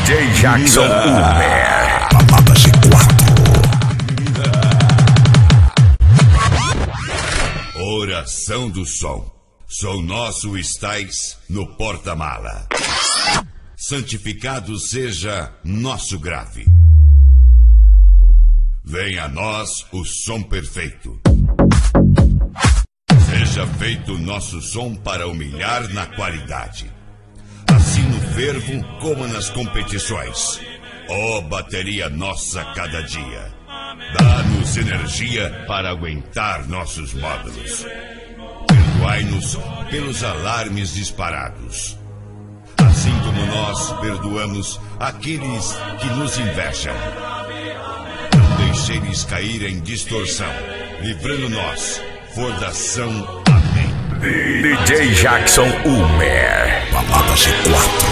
DJ Jackson Ulmer. Balada G4. Oração do som. Som nosso estais no porta-mala. Santificado seja nosso grave. Venha a nós o som perfeito. Seja feito nosso som para humilhar na qualidade. Assim no fervo como nas competições. Ó bateria nossa cada dia. Dá-nos energia para aguentar nossos módulos. Perdoai-nos pelos alarmes disparados. Assim como nós perdoamos aqueles que nos invejam. Não deixeis cair em distorção, livrando-nos, fordação. Amém. DJ Jackson Ulmer. Balada G4.